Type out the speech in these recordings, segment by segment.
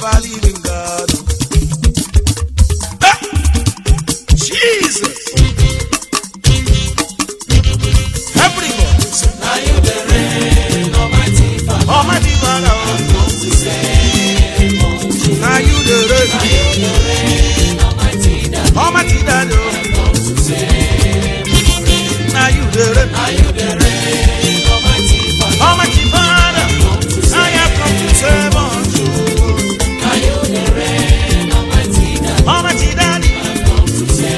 a living God. Jesus. Everybody say, Now you the reign, Almighty Father. Almighty Father. I've come to say, Now you the reign. Now you the reign, Almighty Daddy. Almighty Daddy. I've come to say, Now you the reign. Now you the reign, Almighty Father. Almighty Father. I have come to serve unto you. Now you the reign, Almighty Daddy. Almighty Daddy. I've come to say,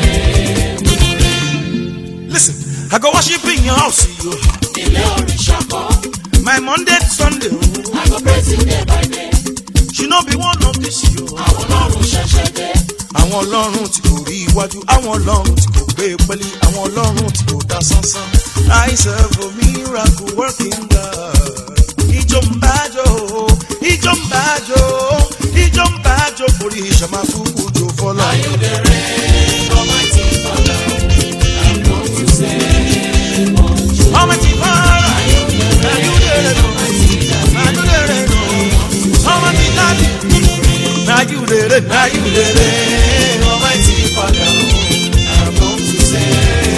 Listen, I go worship in your house, you. Ilé òrìṣà kan, My Monday to Sunday. I go praise you day by day. She no be one of this, you. Àwọn ọlọ́run ṣẹ̀ṣẹ̀ dé. Àwọn ọlọ́run tí kò rí iwájú, àwọn ọlọ́run tí kò gbé pẹ́lí, àwọn ọlọ́run tí kò dá sánsán. I serve a miracle working God. Ijó ń bájò, ijó ń bájò, ijó ń bájò, forí ìṣàmà kúkú jò fọlọ́. Now you the reign, Almighty Father. I've come to say, Almighty Father, now you the reign, now you the reign, Almighty Daddy, now you the reign, now you the reign, Almighty Father. I've come to say,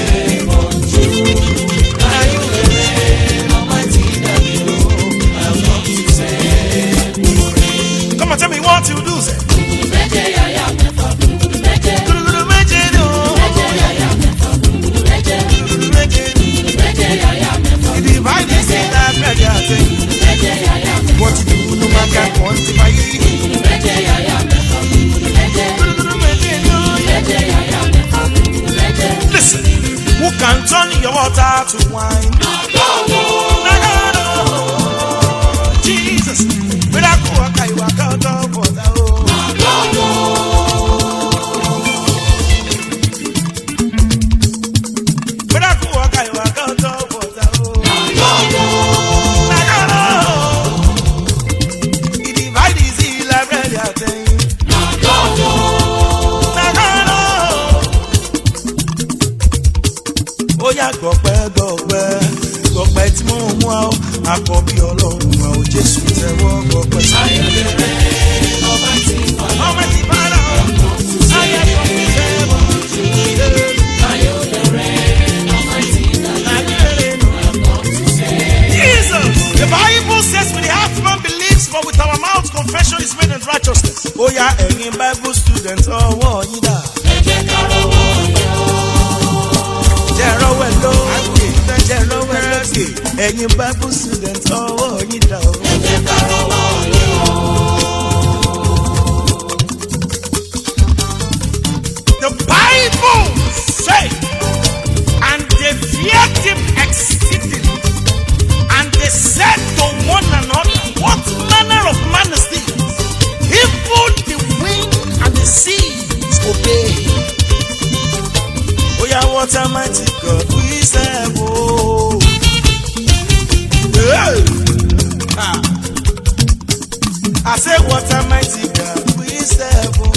Now you the reign, Almighty Daddy. I've come to say, come on, tell me what you do, say. méje yàyà mẹ́fà, méje, Gúrúgúrú méje ni o. méje yàyà mẹ́fà, méje, Gúrúgúrú méje ni. méje yàyà mẹ́fà, The divine is in that measure thing. méje yàyà mẹ́fà, What you do, no man can quantify it. méje yàyà mẹ́fà, méje, Gúrúgúrú méje ni o. méje yàyà mẹ́fà, méje. Listen, who can turn your water to wine? Jesus, miracle worker, you are God of water. Miracle worker, you are God of water. The divine is healed, I read your thing. Ó yá gbọ̀pẹ́ gbọ̀pẹ́ tí mo mú a ó àkọ́bí ọlọ́run a ó Jésù tẹ́wọ́ gbọ̀pẹ́ sí. Almighty Father, I have come to serve unto you. Jesus, the Bible says with the heart man believes, but with our mouth confession is made in righteousness. Ó yá ẹ̀yin Bible students ọwọ́ yín dà. Jẹ́rọ̀wẹ̀ lókè, jẹ́rọ̀wẹ̀ lókè, ẹ̀yin Bible students ọwọ́ yín dà o. The Bible says, and they feared him exceedingly, and they said to one another, what manner of man is this? Even the wind and the seas obey. Oh yeah, what a mighty God we serve, oh. Hey. Ah. I say, what a mighty God we serve, oh.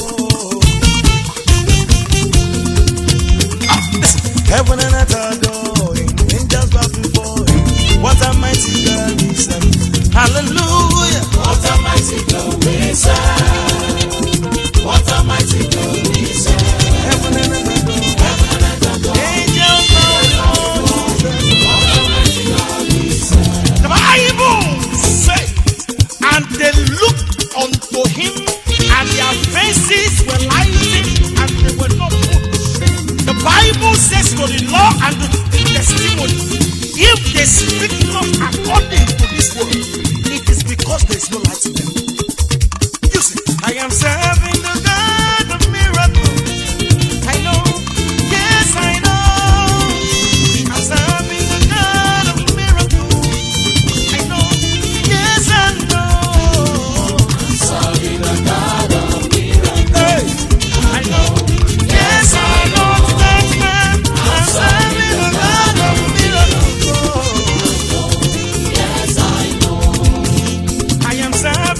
Heaven and earth adore him, angels bow before him. What a mighty God we serve. Hallelujah. What a mighty God we serve. What a mighty God we serve. Heaven and earth adore him. Angels bow before him. What a mighty God we serve. The Bible says, and they looked unto him, and their faces were lighted, and they were not put to shame. The Bible says to the law and the testimony, if they speak not according to this word, it is because there is no light in them. You see, I am serving the God of miracles. I know, yes I know. I'm serving the God of miracles. I know, yes I know. I'm serving the God of miracles. Hey, I know, yes I know. I'm serving the God of miracles. Yes, I know. I am serving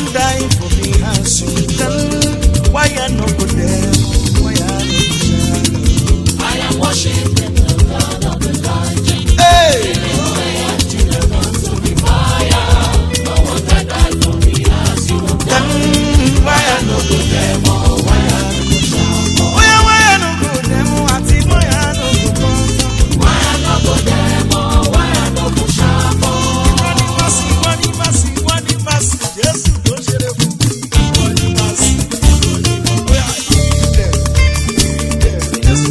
die for me as you done. Why I no go there? Why I no go there? I am worshiping the God of Elijah. Hey! To the consuming fire. No one can die for me as you have done. Why I no go there? Why I no go shout? Why I no go there? Ati why I no go come? Why I no go there? Why I no go shout? Wani masi, Yesu tó ṣeré fún mi. Wani masi, oya ilẹ̀, Yesu.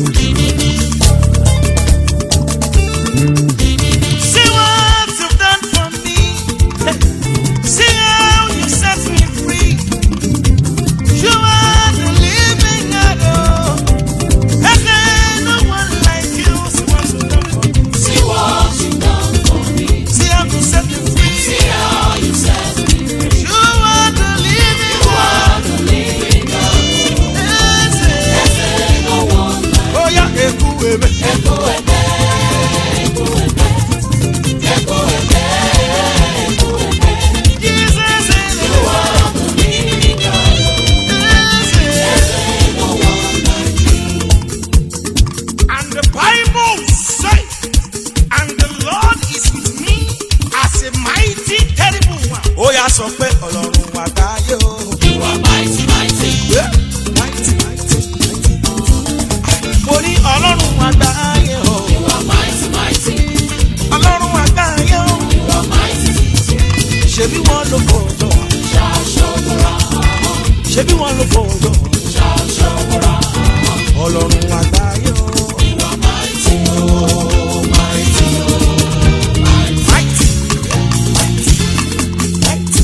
See what you've done for me. See how you set me free. You are the living God. And there's no one like you. See what you've done for me. See what you've done for me. See how you set me free. See how you set me free. You are the living God. You are the living God. There's no one like Oh yeah, eku ebe. Echo ebe, echo ebe, echo ebe, echo ebe. Jesus is You are the living God. There's no one like you. And the Bible says, and the Lord is with me as a mighty, terrible one. Oh yeah, sọ pé Ọlọ́run àgbáyé o. You are mighty, mighty. Yeah, mighty, mighty, mighty. Mo ní Ọlọ́run àgbáyé o. You are mighty, mighty. Ọlọ́run àgbáyé o. You are mighty. Ṣebí wọ́n ló fòjò. Shout, shobara, Ṣebí wọ́n ló fòjò. shout, shobara. Ọlọ́run àgbáyé o. You are mighty, oh, mighty, oh, mighty. Mighty, mighty, mighty.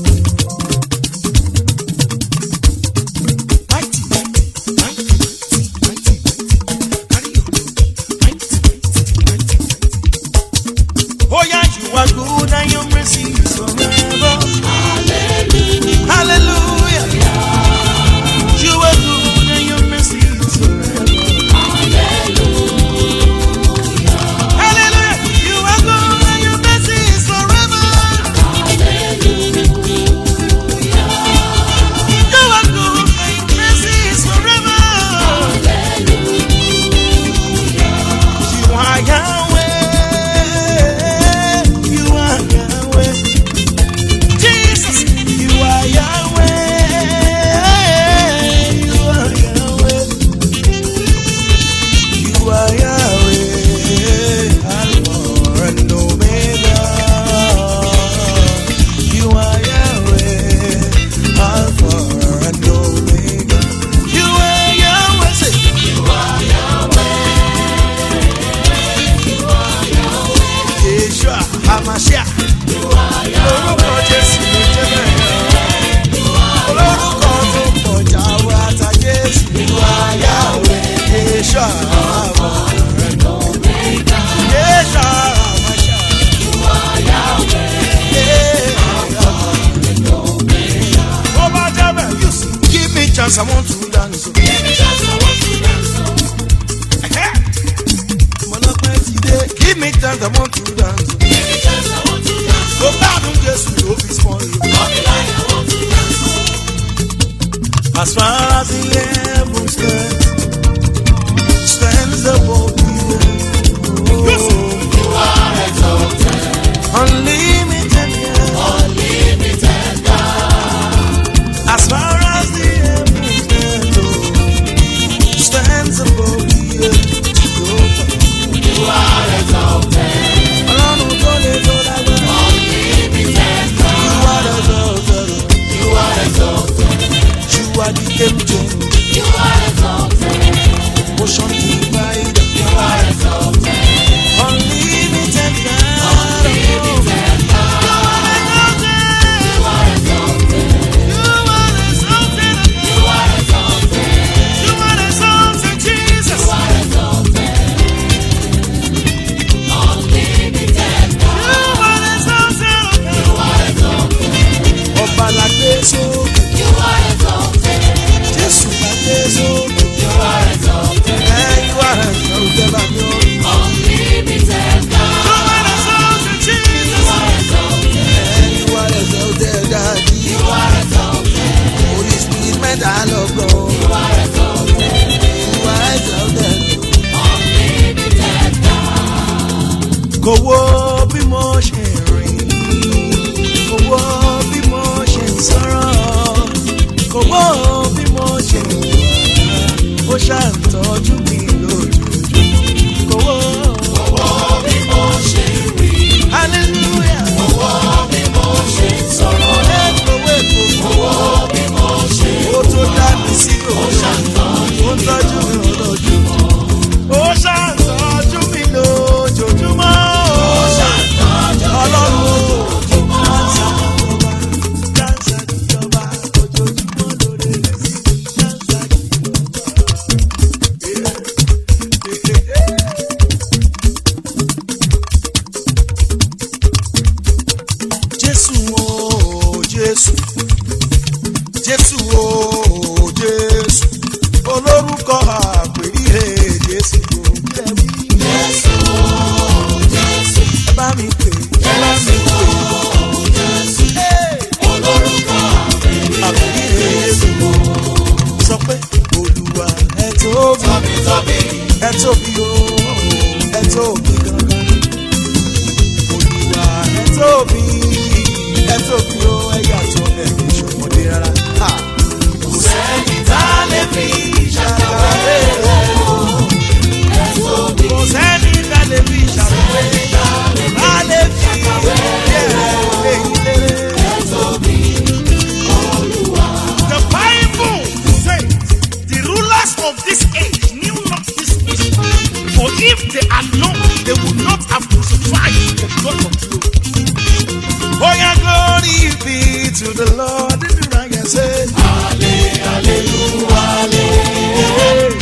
Mighty, mighty, mighty, mighty, mighty. Carry your mighty, mighty, mighty. Oh yeah, you are good and your mercy is forever. Hallelujah. Hallelujah. You are good and your mercy is forever. Hallelujah. Hallelujah. You are good and your mercy is forever. You are good and your mercy is forever. You are Yahweh. You are Yahweh. Jesus, you are Yahweh. You are Yahweh. You are Yahweh. Alpha and Omega. You are Yahweh. Alpha and Omega. You are Yahweh. Say, Yeshua HaMashiach. Orúkọ Jésù ló jẹ́ bẹ́ẹ̀. Olórúkọ tó kọjá wa ta Jésù. You are Yahweh. Yeshua HaMashiach. Yeshua HaMashiach. Yeah. Oh, my Jabba, you see, give me chance, I want to dance. Give me chance, I want to dance. Go pardon Jesus, no be small. As far as the heaven stands above the earth. You are exalted, Unlimited, yeah. unlimited God. As far as the heaven stands above the earth. You are exalted, Ọlọ́run tó lè tó lágbára. unlimited God. You are exalted. You are exalted, You are the game changer. you are exalted, Ocean divider. you are exalted, Unlimited God. unlimited God. You are exalted, You are exalted. you are exalted, You are exalted, Jesus. you are exalted, unlimited God. You are exalted. You are exalted, Ọba la gbé sókè. you are exalted, Jésù kò wo bí mo ṣe rìn, kò wo bí mo ṣe sọ̀rọ̀, kò wo bí mo ṣe wà, ó ṣàtọ́jú mi lójoojúmọ́. Kò wo bí mo ṣe rìn. hallelujah. Kò wo bí mo ṣe sọ̀rọ̀. Kò wo bí mo ṣe ó tó dá mi sí òun, ó ń tọ́jú mi lójoojúmọ́. Ó ṣàtọ́jú mi lójoojúmọ́. Jésù o Jésù, olórúkọ àpèríhe Jésù o. Jésù o Jésù. Ẹ bá mi pè, ẹ bá mi pè. Jésù olórúkọ Àpèríhe Jésù o. Sọ pé Olúwa ẹ tóbi, ẹ tóbi o, ẹ tóbi gangan. Olúwa ẹ tóbi o, ẹ yàtọ̀ ẹ̀ kì í ṣọmọdé rárá. Kò sẹ́ni tá a lè fi ṣàkàwé rẹ̀ o. Ẹ tóbi. Kò sẹ́ni tá a lè fi ṣàkàwé rẹ̀ o. A lè fi ṣàkàwé rẹ̀ o. Ẹ tóbi Olúwa. The Bible says the rulers of this age knew not this mystery, for if they had known, they would not have crucified the God of glory. Oh, yeah, glory be to the Lord. Did you right? Yes, Hallelujah, hallelujah.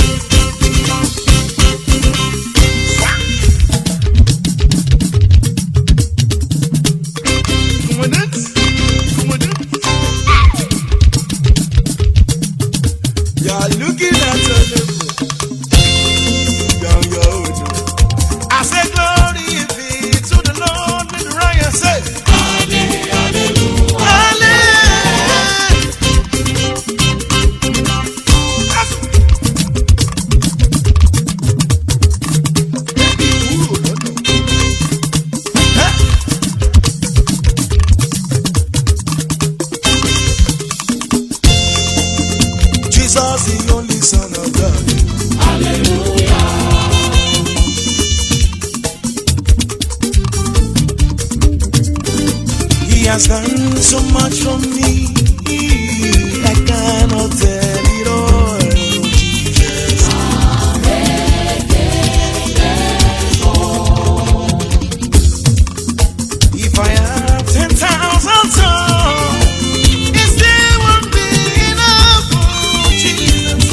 Come on, dance. Come on, dance. You're looking at a level. I say, glory be to the Lord. Did you right? Yes, Jesus, the only Son of God. Hallelujah. He has done so much for me, I cannot tell it all. Jesus. If I have 10,000 tongues, it still won't be enough for Jesus.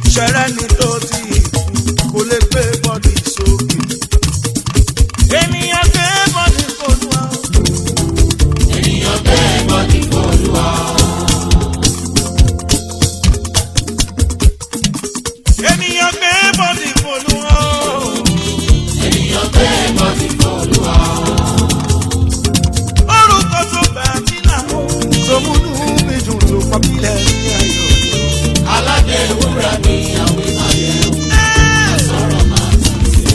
ṣẹ̀rẹ́ ni tó ti kò lè gbé bọ́dì sókè. Ènìyàn gbé bọ́dì f'Olúwa. Ènìyàn gbé bọ́dì f'Olúwa. Ènìyàn gbé bọ́dì f'Olúwa. Ènìyàn gbé bọ́dì f'Olúwa. Orúkọ tó bá mi là tó múnú mi dùn tó pa mí lẹ́yìn ayọ̀. Aládé wúrà ni àwọn ìmàlẹ́ sọ̀rọ̀ máa ti ṣe.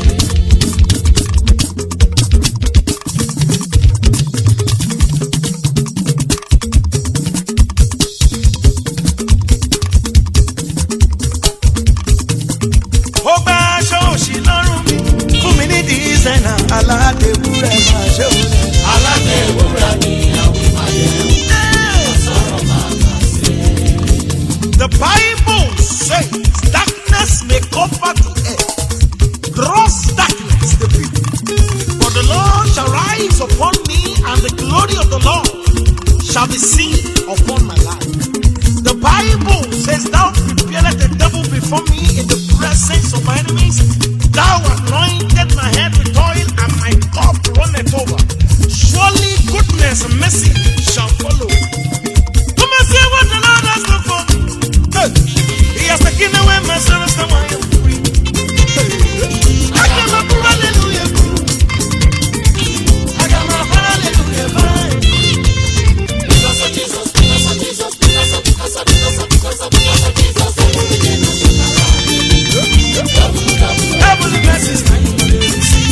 Ó gbá aṣọ òṣì lọ́rùn mi fún mi ní dísẹ́nà aládé wúrà máa ṣe òun ẹ̀. Aládé wúrà ni àwọn ìmàlẹ́ sọ̀rọ̀ máa ti ṣe. The Bible says darkness may cover the earth, gross darkness the people. But the Lord shall rise upon me, and the glory of the Lord shall be seen upon my life. The Bible says, thou prepared the devil before me in the presence of my enemies. Thou anointed my head with oil, and my cup runneth over. Surely goodness and mercy shall follow. Come and see what the Lord has done for me. He has taken away my sorrows, now I am free. I got my hallelujah. I got my hallelujah vibe. Because of Jesus, because of Jesus, because of Jesus, Heavenly blessings, now you will receive.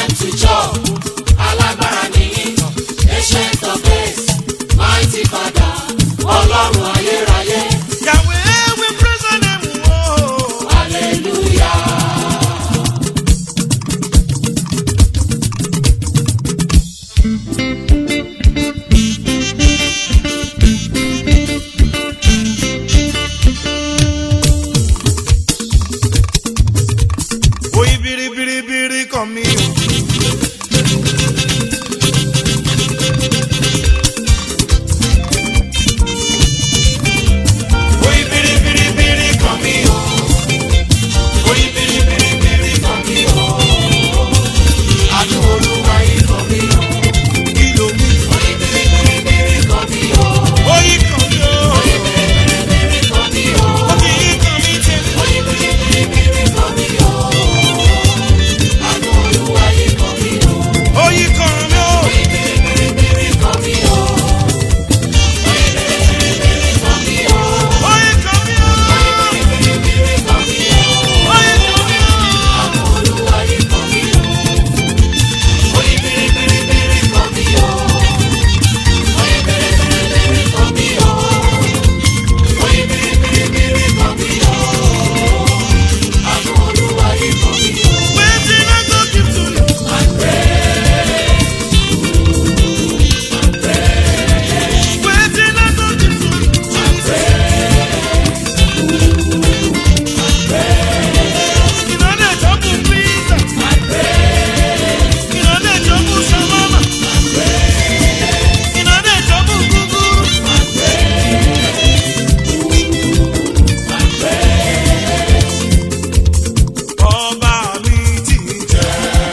time to chop. Alágbára nìyí, ancient of days, mighty father, Ọlọ́run ayérayé. Yahweh, we praise your name. Oh. Hallelujah. Oyi biri biri biri come here. Oyi biri biri biri come here. Oyi biri biri biri come here. Àánú Olúwa yìí come here. Kilo mi. Oyi biri biri biri come here. Oyi come here. Oyi biri biri biri come here. Oyi come here. Oyi biri biri biri come here. Àánú Olúwa yìí come here. Oyi come here. Oyi biri biri biri come here. Oyi biri biri biri come here. Oyi come here. Oyi biri biri come here. Oyi come here. Àánú Olúwa yìí come here. Oyi biri biri biri come here. Oyi biri biri biri come here. Oyi biri biri biri come here. Àánú Olúwa yìí come here. Wetin I go give to you? Wetin I go give to you? You know they trouble pizza. You know they trouble shawarma. You know they trouble guguru. Ọba mi ti jẹ.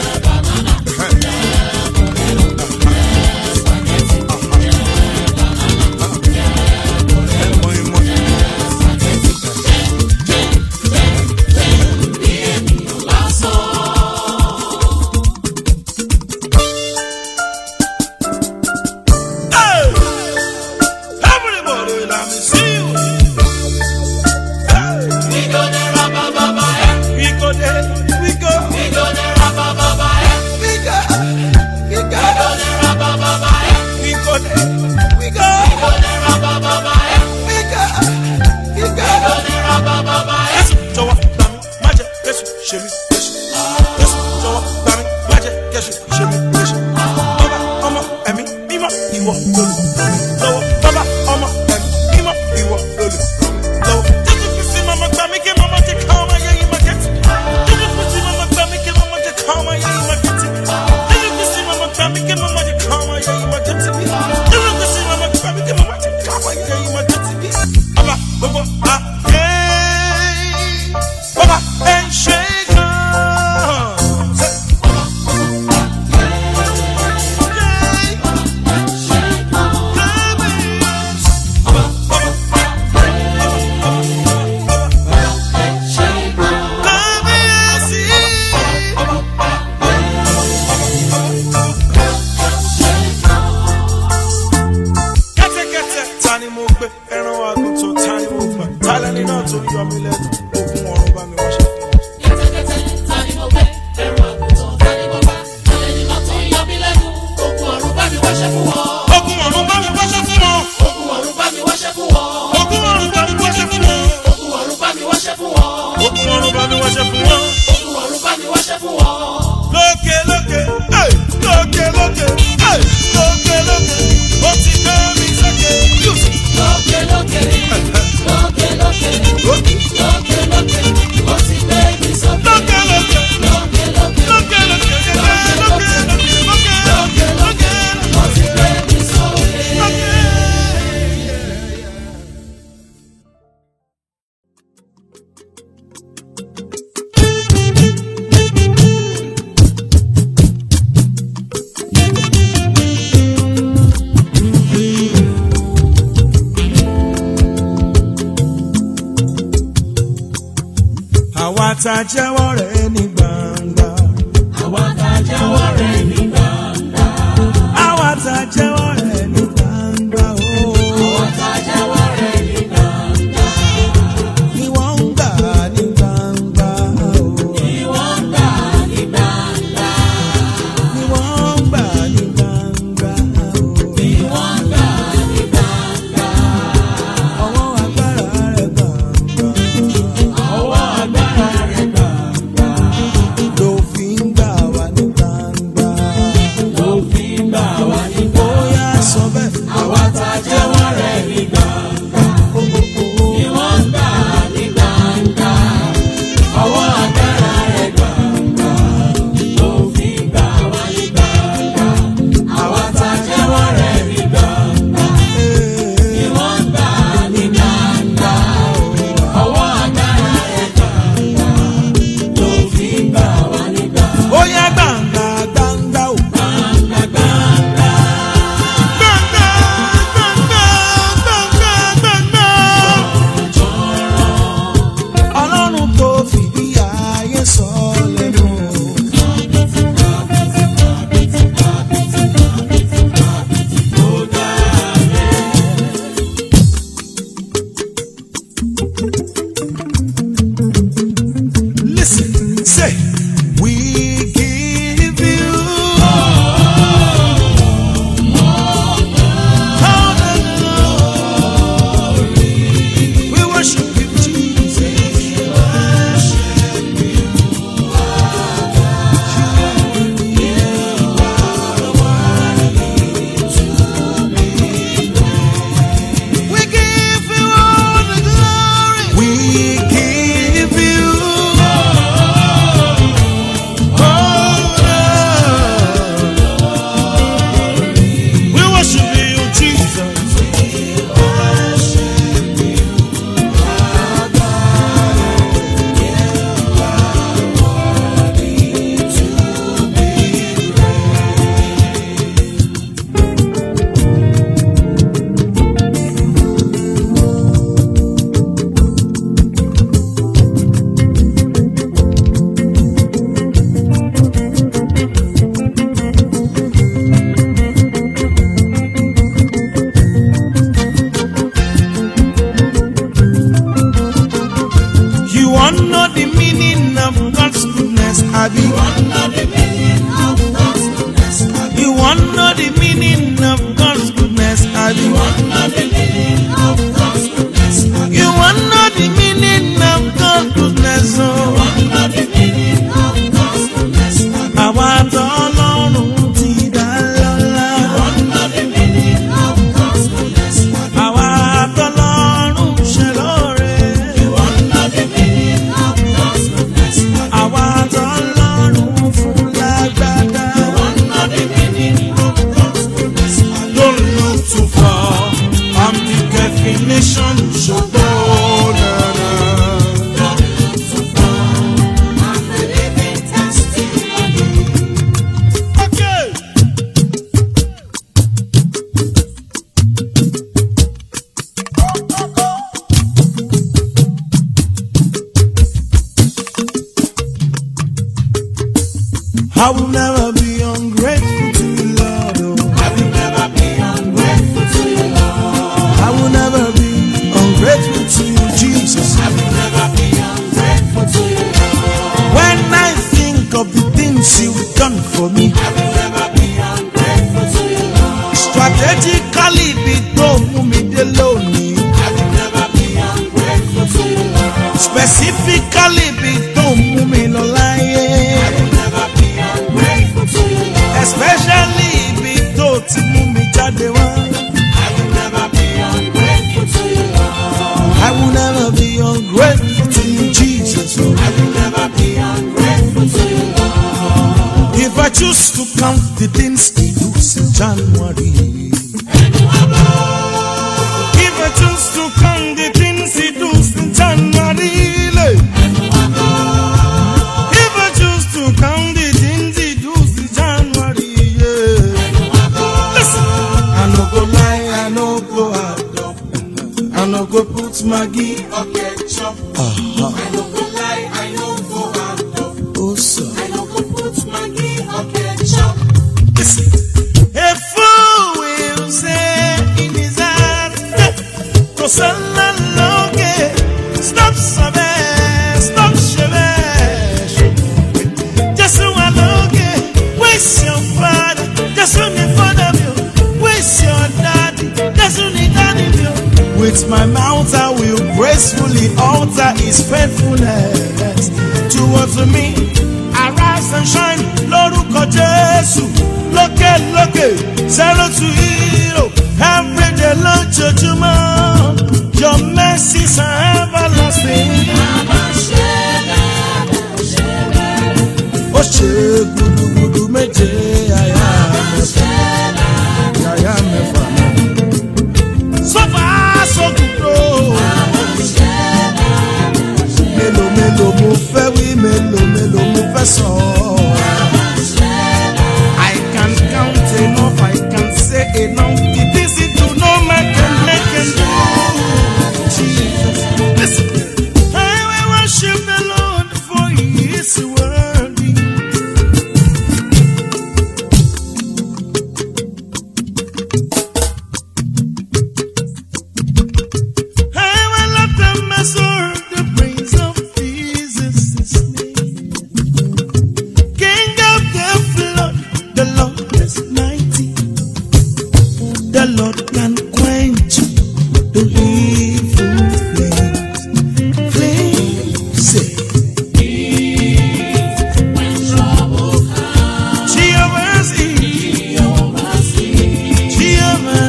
Hey! Everybody, let me see you. Hey! We go there, rabababa, eh. We go there, we go. We go there, rabababa, eh. We go, we We go, go there, rabababa, eh. we go there, we go, We go there, rabababa, eh. we go, we We go. go there, rabababa, eh. Jésù jọ̀wọ́ gbà mí, má jẹ́ Jésù ṣe mí léṣe. Jésù jọ̀wọ́ gbà mí, má jẹ́ Jésù ṣe mí léṣe. Bàbá ọmọ ẹ̀mí mímọ́ ìwọ lólùràn mi lọ́wọ́. Bàbá ọmọ ẹ̀mí mímọ́ ìwọ lólùràn mi lọ́wọ́. Jésù Kristi mama gbà mí kí mama jẹ́ ká ọmọ ayé yìí má gẹ̀tì. Jésù Kristi mama gbà mí kí mama jẹ́ ká ọmọ ayé yìí má gẹ̀tì. Jésù Kristi mama gbà mí kí mama jẹ́ ká ọmọ ayé yìí má gẹ̀tì. Jésù Kristi mama gbà mí kí mama jẹ́ ká ọmọ ayé yìí má gẹ̀tì. Bàbá gbogbo ayé. Baba and shaker. Kẹ́tẹ́kẹ́tẹ́ ta ni mo gbé ẹran àgùntàn ta ni mo gbà tálẹ́ni náà tó yọ mí lẹ́nu ogun ọ̀run bá mi wáṣẹ́ fún ọ. Kẹ́tẹ́kẹ́tẹ́, ta ni mo gbé? Ẹran àgùntàn, ta ni mo bá? Ẹni náà tó ń yọ mí lẹ́nu. Ogun ọ̀run bá mi wáṣẹ́ fún wọn. Ogun ọ̀run bá mi wáṣẹ́ fún ọ. Ogun ọ̀run bá mi wáṣẹ́ fún wọn. Ogun ọ̀run bá mi wáṣẹ́ fún ọ. Ogun ọ̀run bá mi wáṣẹ́ fún wọn. Ogun ọ̀run bá mi wáṣẹ́ fún ọ. Ogun ọ̀run bá mi wáṣẹ́ fún wọn. Lókè lókè, hey! Lókè lókè, hey! Lókè lókè, ó ti gbé mi sókè. Lókè lókè, lókè lókè, lókè lókè, ó ti gbé mi sókè. Lókè lókè, Lókè lókè, lókè lókè, lókè lókè, lókè lókè, ó ti gbé mi sókè. lókè. Àwa tá jẹ́wọ́ rẹ̀ ní gbangba. Àwa tá jẹ́wọ́ rẹ̀ ní gbangba. Àwa tá jẹ́wọ́ rẹ̀ ní gbangba. Àwa tá jẹ́wọ́ rẹ̀ ní gbangba. Ìwọ ń gbà ní gbangba. Ìwọ ń gbà ní gbangba. I will never be ungrateful to you, Lord. Oh. I will never be ungrateful to you, Lord. I will never be ungrateful to you, Jesus. I will never be ungrateful to you, Lord. When I think of the things you've done for me, I will never be ungrateful to you, Lord. strategically be done me the lonely. I will never be ungrateful to you, Lord. Specifically be done me no lie. I will never be ungrateful to you, Lord. Especially be done to me jadewa. I will never be ungrateful to you, Lord. I will never be ungrateful to you, Jesus. Oh. I will never be ungrateful to you, Lord. If I choose to count the things He does in January, if I choose to count the things He does in January, if I choose to count the things He does in January, yeah. Listen, I no go lie, I no go out, I no go put Maggie or ketchup. I no go lie, I no go out. oh so. I no go put Maggi or ketchup. Listen, a fool will say in his heart, stop sabe, stop shebe. Just so I look, where's your father? Just so me father you. Where's your daddy? Just so me daddy you. With my mouth I will gracefully alter His faithfulness towards me. Arise and shine, lórúkọ Jésù. Lókè, zero to hero. Every day lójoojúmọ́. Your mercies are everlasting. Ó ṣe gudugudu méje, àyà mẹ́fà. So far, so good, oh. Mélòó mo fẹ́ wí, mélòó mo fẹ́ sọ. I can count enough, I can say enough. It is easy to know man can make and do. Jesus, listen. I will worship the Lord for He is worthy. I will let them measure the praise of Jesus' name. King of the flood, the Lord is mighty. The Lord can quench the evil flames. Flames, say. When trouble comes, Jehovah's Eve, Jehovah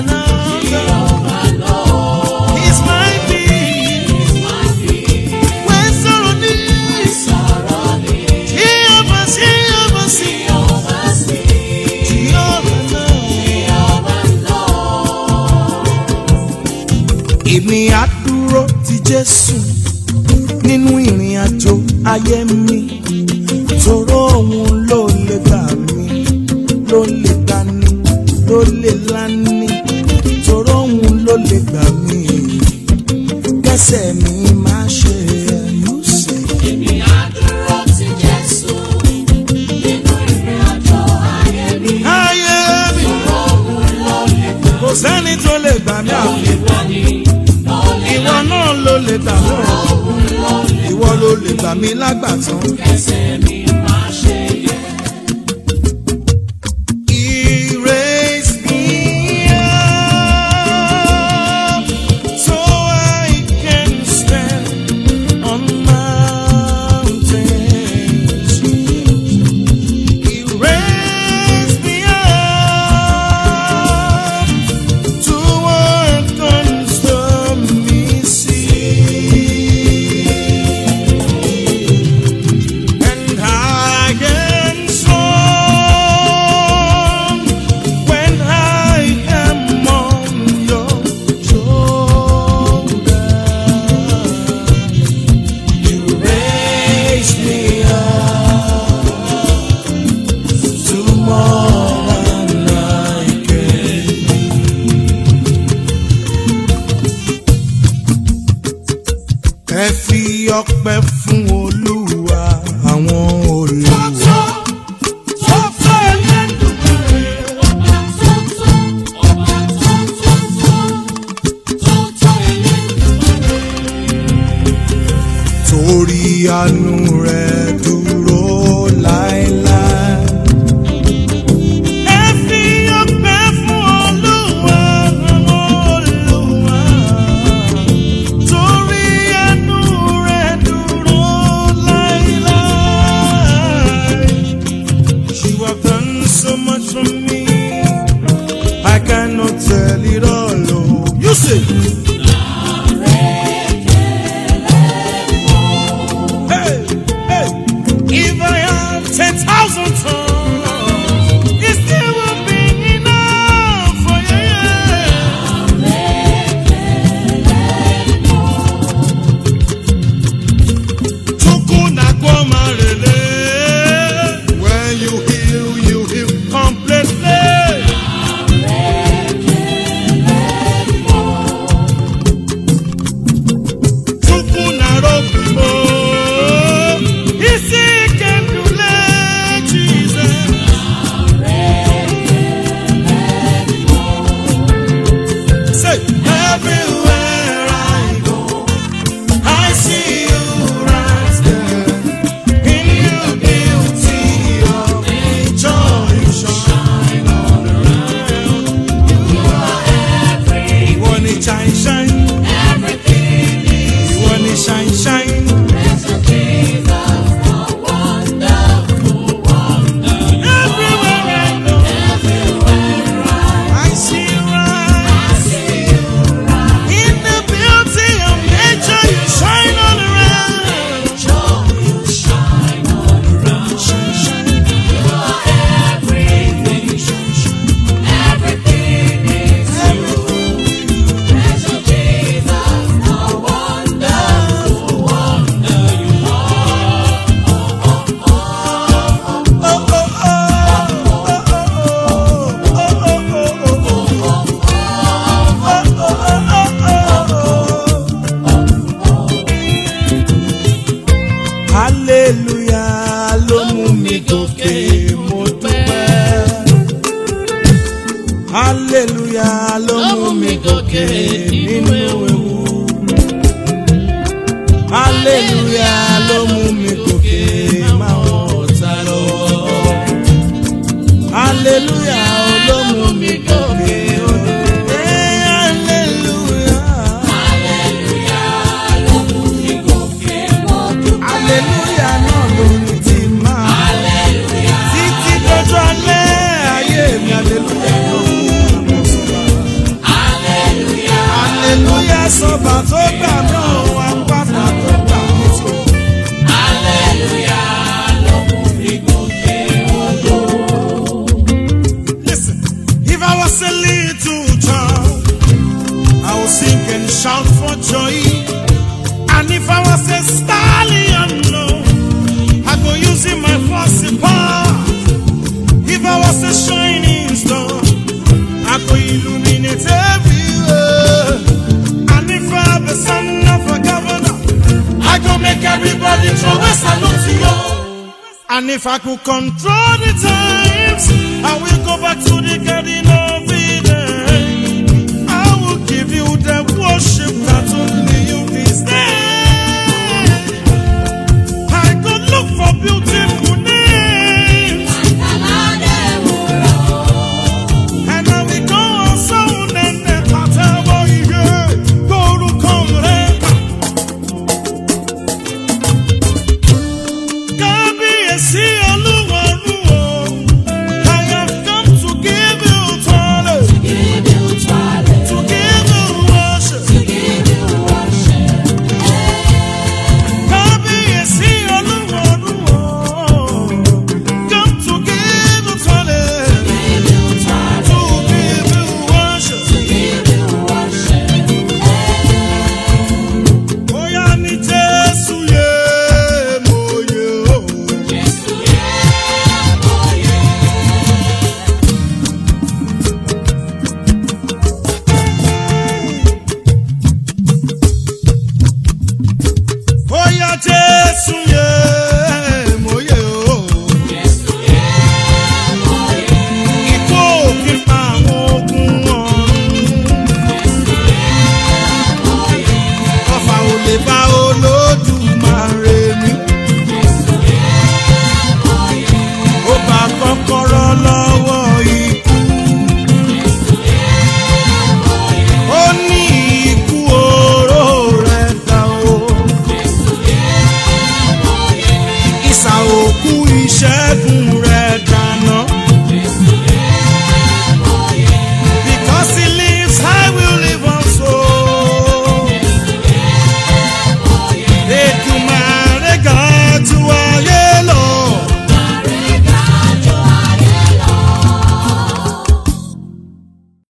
knows. He's my peace. When sorrow needs, Jehovah, èmi á dúró ti Jésù nínú ìrìn àjò ayé mi, tòró òun ló lè gbà mí, ló lè gbani, ló lè lani, tòró òun ló lè gbà mí, kẹ́sẹ̀ mi má ṣe ẹ̀yúsẹ̀. èmi á dúró ti Jésù nínú ìrìn àjò ayé mi. Ayé mi Òun ló lè gbà kò sẹ́ni tó lè gbà mí àfi mí, ìwọ náà ló lè gbà mí, ìwọ ló lè gbà mí lágbàtàn. ẹsẹ̀ mi máa ṣe yẹ. He raised me up so I can stand on mountains. He raised me up to walk on stormy seas. And I for me. I cannot tell it all. Oh. You say, hey, hey. If I have 10,000 tongues, it still won't be enough for you. Tukuna Guamarele. When you heal completely. Tukuna Robibo. Isi Kendule Jesus. Say, everywhere I go, I see you right there. In your beauty of nature, you shine all around. You are everything. You want it shine, shine. Everything is You want it shine, shine. Mr. Jesus, the wonderful wonder. Everywhere I go, Everywhere I see you I right. see you right. In the beauty of nature, you shine all around. Joy, you shine all around. Shine, shine. You are everything. Everything is you. Mr. Jesus, the wonderful wonder you are. Oh, oh, oh, hallelujah, ló mú mi gòkè, mo dúpẹ́. Hallelujah, ló mú mi gòkè nínú ewu. Hallelujah, ló mú mi gòkè máa wọ̀ ọ̀tá lọ́wọ́. Hallelujah, ló mú mi gòkè. Hallelujah, ló mú mi gòkè, mo dúpẹ́. Hallelujah náà lórí ti máa. Hallelujah, Títí dọjọ́ alẹ́ ayé mi, hallelujah ló mú mi sọ́ba. hallelujah, Hallelujah sọ́ba tó gbà mí òun apáta tó gbà mí tó. hallelujah, ló mú mi gòkè, odò. Listen, if I was a little child, I would sing and shout for joy. And if I was a stallion, no, I go using my force power. If I was a shining star, I go illuminate everywhere. And if I have the son of a governor, I go make everybody throw a salute to you. And if I could control the times, I will go back to